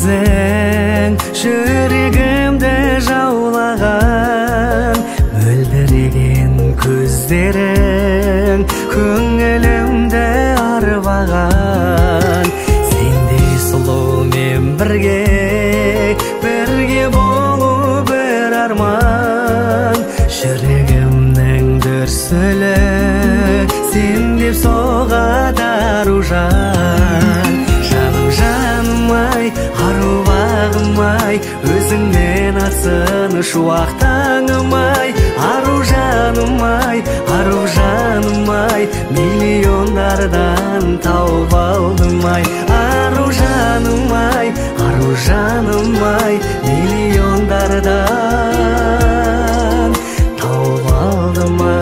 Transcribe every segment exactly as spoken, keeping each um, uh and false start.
сезің жүрегімді жаулаған, мөлдіреген көздерің көңілімді арбаған. Сендей сұлумен бірге бірге болу бір арман. Жүрегімнің дүрсілі сен деп соғады аружан. Жаным жаным ай, аруағым ай, өзіңнен атсын шуақтаңым ай. Аружаным ай, аружаным ай, миллиондардан тауып алдым ай. Аружаным ай, аружаным ай, миллиондардан тауып алдым ай.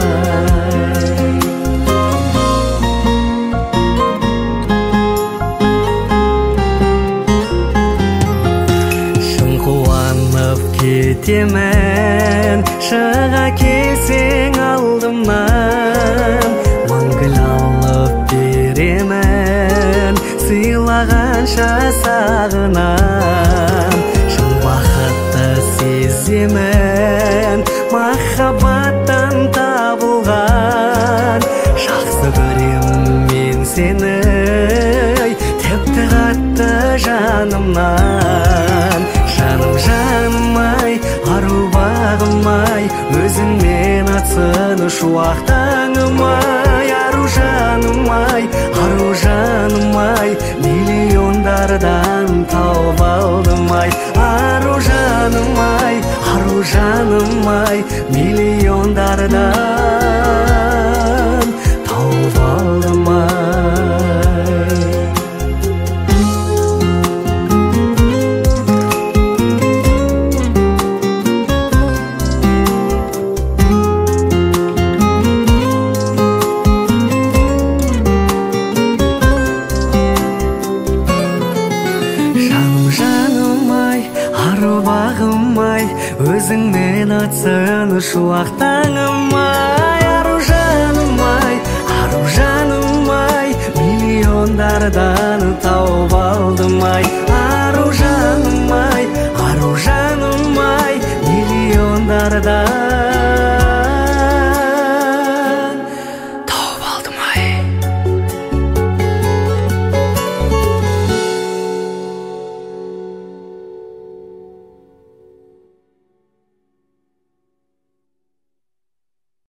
Шын қуанып кетемін, шыға келсең алдымнан. Мың гүл алып беремін, сыйлағанша сағынам. Шын бақытты сеземін, махаббаттан табылған. Жақсы көрем мен сені, тіпті қатты жанымнан. Жаным жаным ай, аруағым ай, өзіңнен атсын шуақтаңым ай. Аружаным ай, аружаным ай, миллиондардан тауып алдым ай. Аружаным ай, аружаным ай, миллиондардан тауып алдым ай. Аруағым ай, өзіңнен атсын шуақтаңым ай. Аружаным ай, аружаным ай, миллиондардан тауып алдым ай. Аружаным ай, аружаным ай, миллиондардан